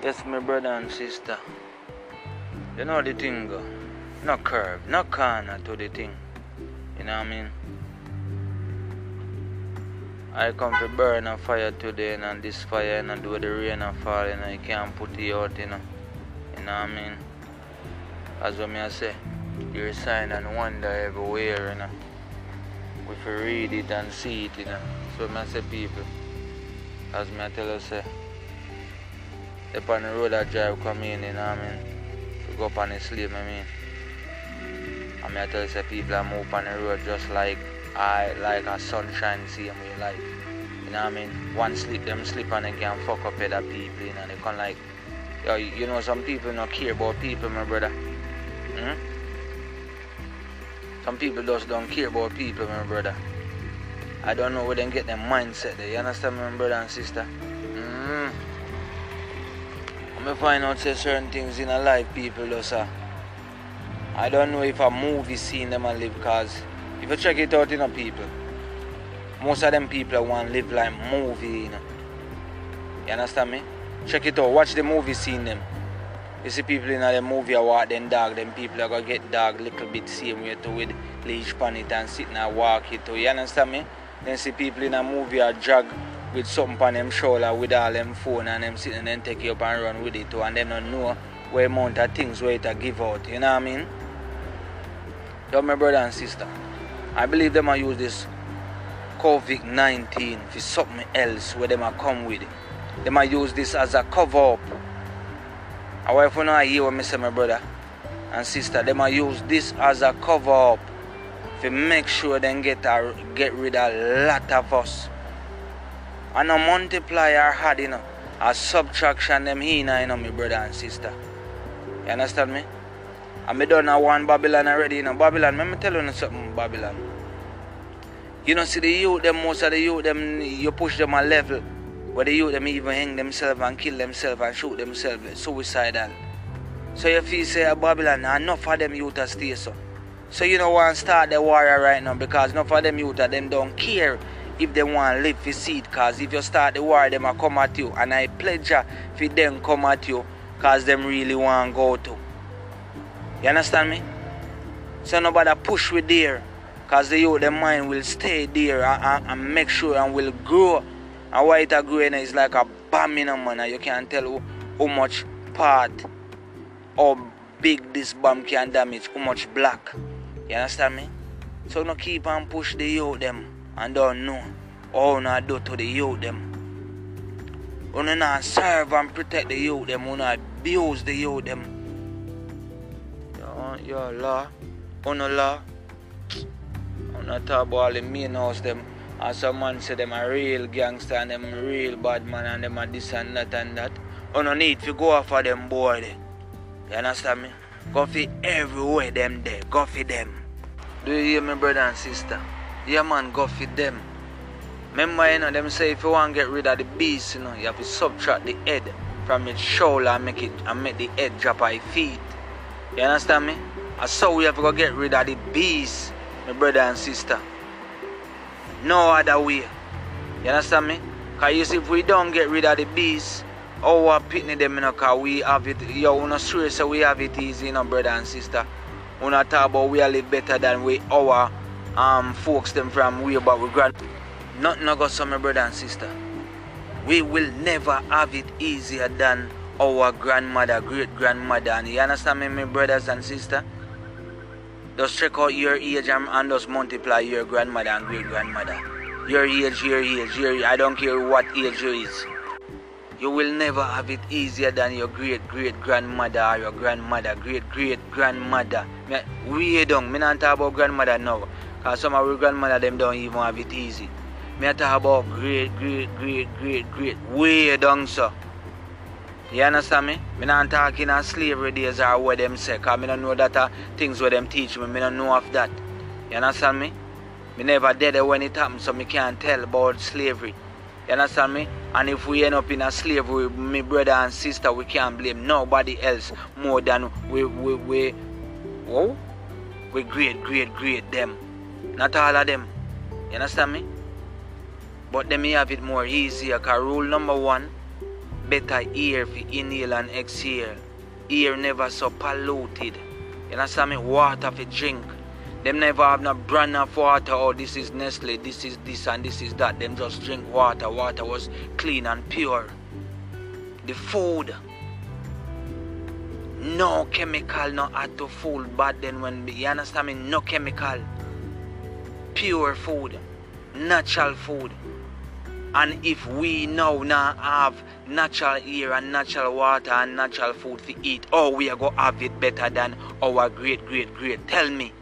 Yes, my brother and sister. You know the thing go. No curve, no corner to the thing. You know what I mean? I come to burn a fire today and this fire and do the rain and fall and I can't put it out, you know. You know what I mean? As what I say, you're sign and wonder everywhere, you know. We can read it and see it, you know. So I say people, as I tell you, say, upon the road I drive come in, you know what I mean? To go up on the sleep, I mean. And I tell you, say, people are move on the road just like a sunshine, see them with life. You know what I mean? One sleep, them sleep and they can fuck up other people, you know. They can like, you know, some people don't care about people, my brother. Some people just don't care about people, my brother. I don't know where they get their mindset there. You understand, my brother and sister? I find out say certain things in a life, people just I don't know if a movie scene them a live, cause if you check it out, you know, people, most of them people want to live like movie, you know. You understand me? Check it out, watch the movie scene them. You see people in the movie walk them dog, them people are gonna get dog little bit same way too with leash on it and sit and walk it too. You understand me? Then see people in a movie are jog with something on them shoulder with all them phone and them sitting and then take you up and run with it too, and them don't know what amount of things where it give out. You know what I mean? Yo, my brother and sister, I believe them use this COVID-19 for something else where them come with it. They might use this as a cover up. And if you not hear what I say, my brother and sister, they might use this as a cover up to make sure they get rid of a lot of us. And a multiplier had, you know, a subtraction them here, you know, my brother and sister. You understand me? And I done one Babylon already, you know. Babylon, let me tell you something, Babylon. You know, see the youth, them, most of the youth, them, you push them a level where the youth, them even hang themselves and kill themselves and shoot themselves, suicidal. So you feel say Babylon, enough of them youth stay so. So you don't want to start the war right now because enough of them youth, them don't care if they want to live for seed, because if you start the war, them will come at you. And I pledge for them come at you because them really want to go to. You understand me? So nobody push with there, because the youth, their mind will stay there and make sure and will grow. And why it a growing is like a bomb in a man. You can't tell how much part or big this bomb can damage, how much black. You understand me? So no keep and push the youth them and don't know how not do to the youth them. You not serve and protect the youth them, you not abuse the youth them. Your law, no law. I'm not talking about all the main house them. And some man say them a real gangster and them real bad man and them a this and that and that. You no need to go off of them boy there. You understand me? Go for everywhere them there. Go for them. Do you hear me, brother and sister? Yeah, man, go for them. Remember, you know, them say if you want to get rid of the beast, you know, you have to subtract the head from its shoulder and make the head drop at your feet. You understand me? And so we have to go get rid of the beast, my brother and sister. No other way. You understand me? Because you see, if we don't get rid of the beast, our pitney them, you know, because we have it, you know, sure, so we have it easy, you know, brother and sister. We not talk about we live better than we our folks them from way back with grand. Nothing no go so, my brother and sister. We will never have it easier than our grandmother, great grandmother. And you understand me, my brothers and sisters? Just check out your age and just multiply your grandmother and great grandmother. Your age, I don't care what age you is. You will never have it easier than your great grandmother or your grandmother, great grandmother. We don't. Me not talk about grandmother now, because some of our grandmother them don't even have it easy. Me talk about great, way down so. You understand me? Me not talking of slavery days or what them say, because me don't know that things what them teach me. Me don't know of that. You understand me? Me never did it when it happened, so me can't tell about slavery. You understand me? And if we end up in a slavery, my brother and sister, we can't blame nobody else more than we great them. Not all of them. You understand me? But they may have it more easier, because rule number one, Better air for inhale and exhale. Air never so polluted. You understand me? Water for drink. Them never have no brand of water. Oh, this is Nestle, this is this and this is that. Them just drink water. Water was clean and pure. The food, no chemical, no add to food. But then when you understand me, no chemical. Pure food. Natural food. And if we now have natural air and natural water and natural food to eat, oh, we are going to have it better than our great. Tell me.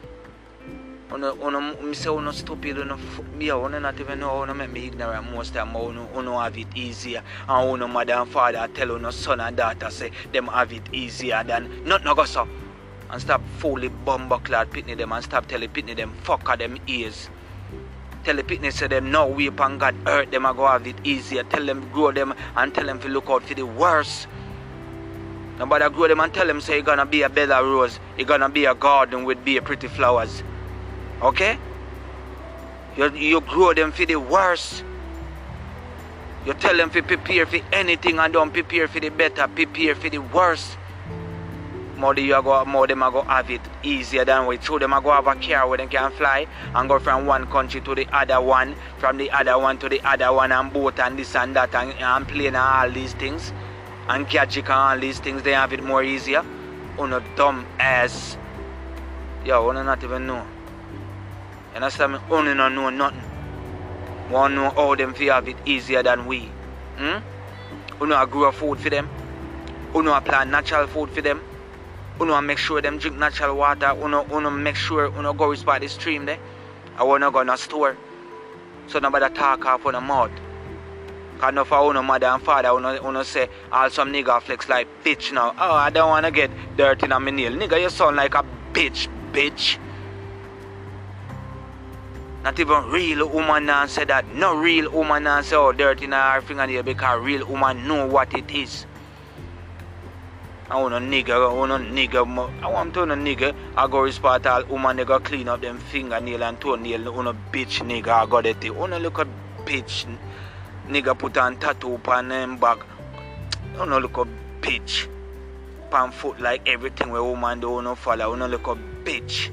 I say uno stupid, uno not even know, uno make me ignorant most time, uno have it easier. And uno mother and father tell uno son and daughter say them have it easier than not no go so. And stop fully bumbucklad pitney them and stop telling pitney them fuck of them ears. Tell the pitney say them no weep and God hurt them and go have it easier. Tell them grow them and tell them to look out for the worst. Nobody grow them and tell them say you're gonna be a better rose, you're gonna be a garden with be a pretty flowers. Okay? You grow them for the worst. You tell them to prepare for anything and don't prepare for the better, prepare for the worst. More them are go have it easier than we. Through them are go have a car where they can fly and go from one country to the other one, from the other one to the other one, and boat and this and that and plane and all these things. And gadget and all these things, they have it more easier. Uno dumb ass. Yo, uno not even know. You understand me? Only don't know nothing. Want know how them feel have it easier than we. Uno grow food for them. Uno plant natural food for them. Uno make sure them drink natural water. Uno make sure uno go by the stream there. I wanna go in a store. So nobody talk off on the mouth. Cause no for uno mother and father uno say all some nigga flex like bitch now. Oh, I don't wanna get dirty in my nail. Nigga, you sound like a bitch. Not even real woman now say that. No real woman now say, oh, dirty in her fingernail, because real woman know what it is. I want a nigga, I want to a nigga, I go respect all woman, they go clean up them fingernail and toenail, on a bitch nigga, I got it. Wanna look a bitch, nigga put on tattoo on them back. Wanna look a bitch. Pan foot like everything where woman do, wanna follow, wanna look a bitch.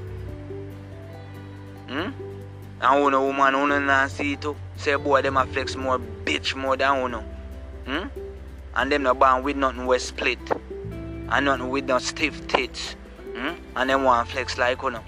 And uno woman uno not see too. Say boy them a flex more bitch more than uno. And them no born with nothing we split. And nothing with no stiff tits. And them want flex like uno.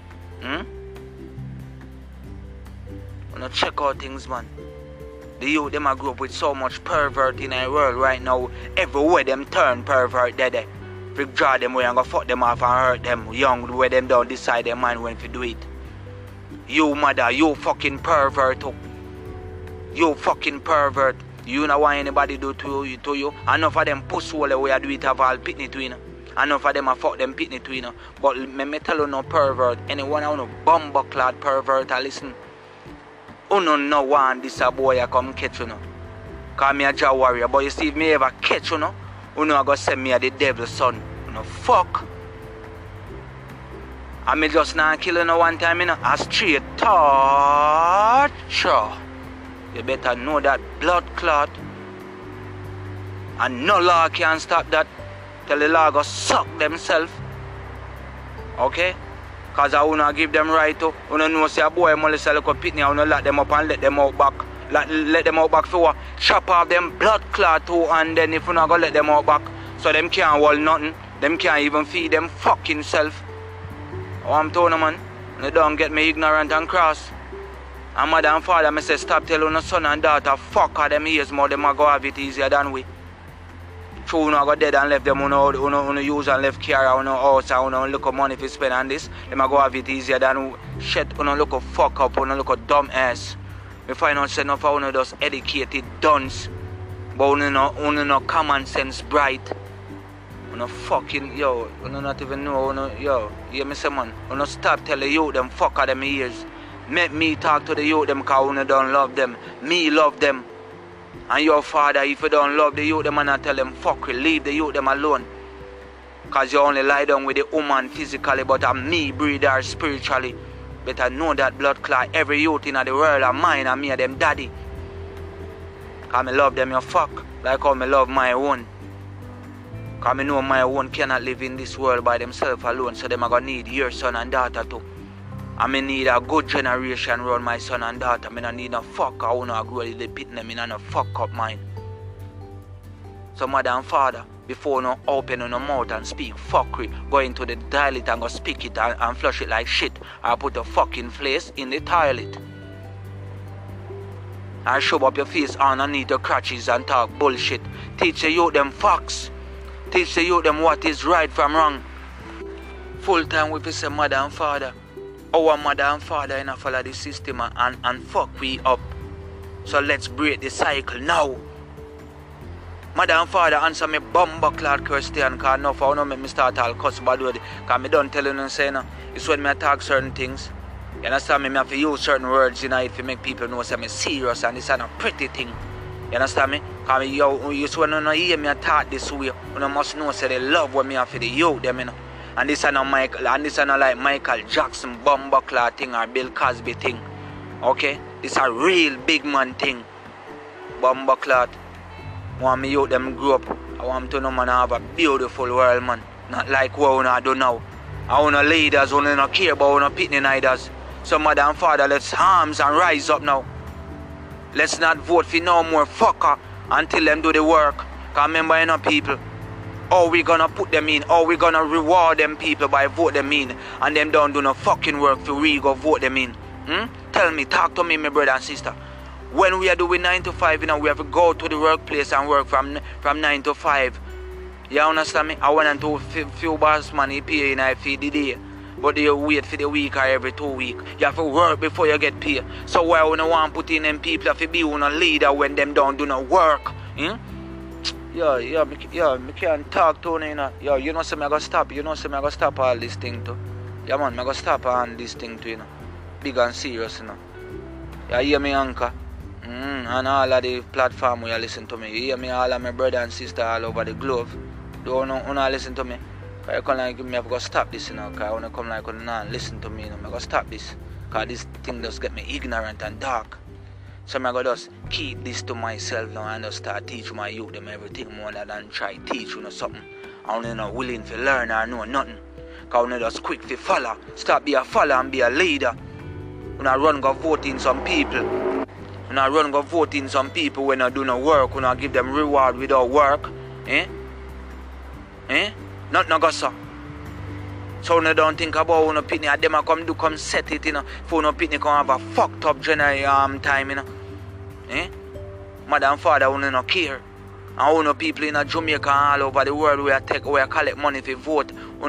Uno check out things, man. The youth them a grow up with so much pervert in our world right now. Everywhere them turn pervert there. We draw them away and go fuck them off and hurt them young where them don't decide their mind when to do it. You mother, you fucking pervert. You fucking pervert. You know why anybody do to you. Enough of them pussy all the way I do it have all pitney to you. Enough of them a fuck them pitney to you. But me tell you no pervert. Anyone who no bumbucklad pervert I listen. Uno no want this a boy I come catch you. Cause me a jaw warrior. But you see if me ever catch you, uno a go send me a the devil's son. No fuck. I me just not kill you one time, a straight torture. You better know that blood clot. And no law can stop that. Tell the law go suck themselves. Okay? Cause I wanna give them right to. Wanna know say a boy molest a little pitney, I wanna lock them up and let them out back. Let them out back for what? Chop off them blood clot too, and then if you not go let them out back, so them can't hold nothing. Them can't even feed them fucking self. Oh, I'm telling you, man, they don't get me ignorant and cross. And mother and father, I say stop telling no son and daughter, fuck all them ears more, them a go have it easier than we. True, no go dead and left them, uno use and left car, uno house, and uno look at money for spend on this, them a go have it easier than shit, uno look at fuck up, uno look at dumb ass. We find out say enough of uno just educated dunce, but uno no common sense bright. Uno fucking, yo, uno not even know, uno, yo, hear me say man, uno stop tell the youth them fuck out them ears. Make me talk to the youth them cause uno don't love them. Me love them. And your father, if you don't love the youth them and tell them fuck you, leave the youth them alone. Cause you only lie down with the woman physically, but I'm me breed her spiritually. Better know that blood clot, every youth in the world are mine and me and them daddy. Cause me love them, you fuck. Like how I love my own. Because I know my own cannot live in this world by themselves alone. So them are going to need your son and daughter too. I may need a good generation around my son and daughter. I don't need no fuck. I want to grow the pit them in a fuck up mind. So mother and father, before no open on no mouth and speak fuckery, go into the toilet and go speak it and flush it like shit. I put a fucking place in the toilet. And shove up your face underneath your crotches and talk bullshit. Teach the youth them facts. Teach the youth them what is right from wrong. Full time we say mother and father. Our mother and father in a follow the system and fuck we up. So let's break the cycle now. Mother and father answer me bumbuckler question because now for no make me start all cuss bad word. Because me don't tell you no say no. It's when me talk certain things. You understand me? I have to use certain words in it to make people know that I'm serious and it's not a pretty thing. You understand me? Because you when you hear me talk this way, you must know say they love what me have for the youth them, you know. And this is not Michael, and this is not like Michael Jackson bumbuckler thing or Bill Cosby thing. Okay? This is a real big man thing. Bumbuckler. I want me youth them grow up. I want them to know man have a beautiful world, man. Not like what I do now. I want leaders who don't care about no pitney neiders. So mother and father, let's arms and rise up now. Let's not vote for no more fucker until them do the work. Because remember, you know, people, how we gonna put them in, how we gonna reward them people by vote them in, and them don't do no fucking work for we go vote them in. Tell me, talk to me, my brother and sister. When we are doing 9 to 5, you know, we have to go to the workplace and work from 9 to 5. You understand me? I want them to few boss money pay in I feed the day. But they wait for the week or every 2 weeks. You have to work before you get paid. So why we don't want to put in them people have to be on a leader when them don't do no work? Me can't talk to you, you know. Yo, you know say me I go stop. You know say me I go stop all this thing too. Yeah man, me I go stop all this thing too, you know. Big and serious, you know. You hear me, Anchor? And all of the platform where you listen to me. You hear me, all of my brother and sister all over the globe. Don't listen to me. I come like me have to stop this, you know, because I want to come like not listen to me, you know. I go stop this. Because this thing just get me ignorant and dark. So I go just keep this to myself now and just start teach my youth them everything more than try teach you know something. I want not willing to learn or know nothing. Because I just quick to follow. Stop be a follower and be a leader. When I run go vote in some people. When I run go vote in some people when I do no work, when I give them reward without work. Nothing no go so. So when I don't think about when a pitney and them come set it, you know. For when a pitney come have a fucked up general time, you know. Mother and father when no care. And when people in Jamaica and all over the world where I collect money for vote,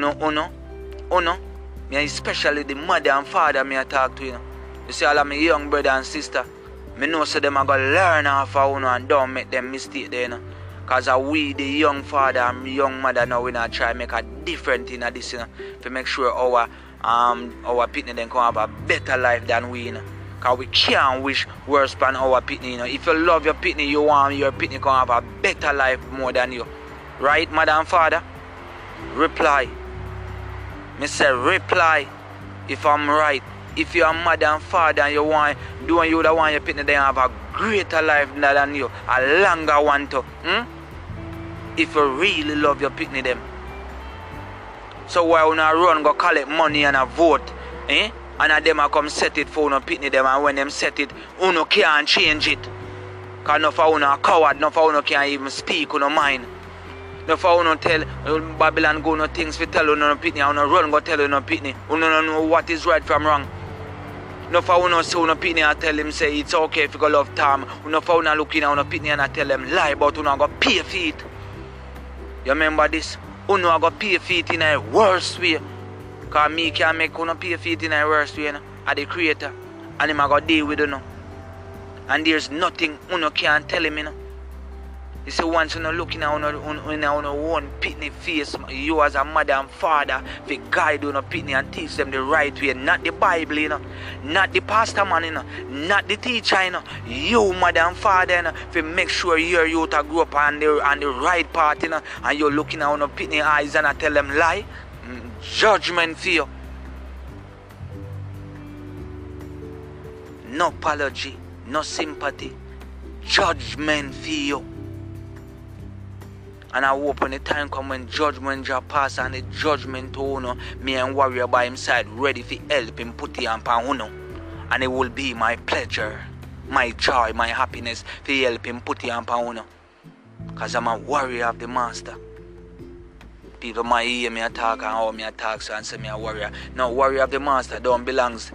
me especially the mother and father me I talk to, you know. You see all of my young brother and sister, me know so them are gonna learn off of you and don't make them mistake there, you know. Because we, the young father and young mother, now we not try to make a difference in this, you know, to make sure our pitney then can have a better life than we, you know. Because we can't wish worse than our pitney, you know. If you love your pitney, you want your pitney can have a better life more than you. Right, mother and father? Reply. Me say reply if I'm right. If you're a mother and father and you want doing you that want your pitney then have a greater life than you, a longer one too. If you really love your pitney them. So why when I run go collect money and a vote, and them I come set it for no pitney them, and when them set it, uno can't change it. Cause no for uno a coward, no for uno can't even speak uno mind. No for uno tell Babylon go no things for tell uno no pitney, uno run go tell uno pitney. Uno no know what is right from wrong. No for uno say uno pitney and tell him say it's okay if you go love Tom. Uno for uno looking at uno pitney and I tell them lie, but uno go pay for it. You remember this? Uno go pay for it in a worse way. Cause me can make uno pay for it in a worse way, you know. I'm the creator. And him go deal with uno. And there's nothing uno can tell him, you know. You see, once you're looking at your own pitney face, you as a mother and father, to guide your pitney and teach them the right way, not the Bible, you know, not the pastor man, you know, not the teacher, you know, you mother and father, you know, to make sure your youth grow up on the right path, you know, and you're looking at your pitney eyes and I tell them lie, judgment for you. No apology, no sympathy, judgment for you. And I hope when the time come when judgment shall pass and the judgment to uno, me and warrior by him side ready for help him put the amp on uno. And it will be my pleasure, my joy, my happiness to help him put the amp on uno. Because I'm a warrior of the master. People might hear me attack and how me attack so and say me a warrior. No, warrior of the master don't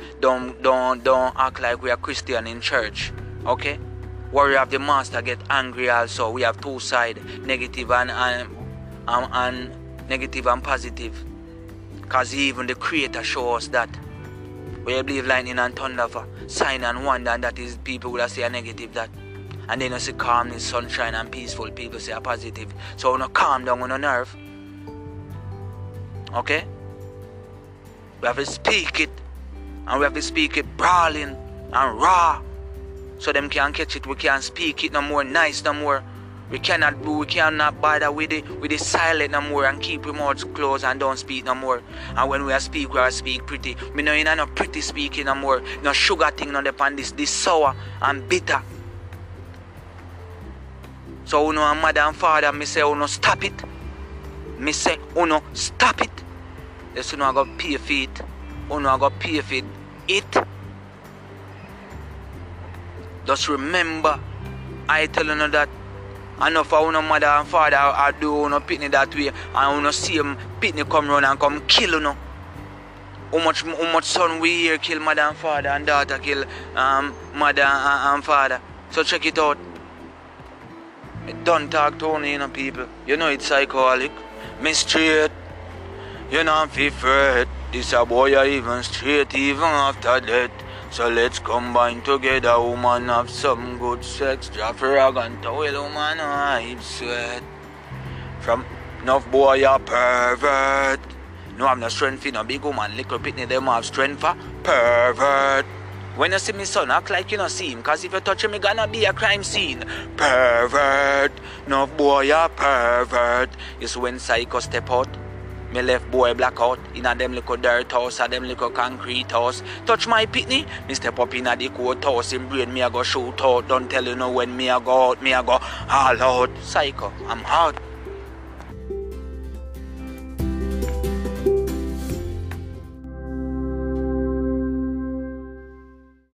act like we are Christian in church. Okay? Warrior of the master get angry also. We have two sides, negative and negative and positive. Because even the creator shows us that. We believe lightning and thunder for sign and wonder, and that is people will say a negative that. And then you see calmness, sunshine and peaceful, people say a positive. So we calm down on the nerve. Okay? We have to speak it. And we have to speak it brawling and raw. So them can't catch it. We can't speak it no more nice no more. We cannot bother with the silent no more and keep our mouths closed and don't speak no more. And when we speak pretty. We know you know no pretty speaking no more. No sugar thing on the pan this sour and bitter. So uno and mother and father, me say uno stop it. Me say uno stop it. Yes, uno I go pay for it. Uno I go pay for it. Just remember, I tell you that enough of uno mother and father I do uno pitney that way, and uno see him pitney come run and come kill uno. How much son we here kill mother and father and daughter kill mother and father. So check it out. Don't talk to only, people. You know it's psychotic. Me straight. You know I'm fret. This a boy are even straight even after death. So let's combine together, woman, have some good sex. Drop rag and towel, woman, wipe sweat. From enough boy a pervert. No have no strength for no big woman. Little pitney them have strength for pervert. When you see me son, act like you don't see him. Cause if you touch him, it's gonna be a crime scene. Pervert. No boy a pervert. It's when psycho step out. Me left boy black out in a them little dirt house, a them little concrete house. Touch my pitney, me step up in a the court house. In brain me a go shoot out. Don't tell you no when me a go out, me a go all out. Psycho, I'm out.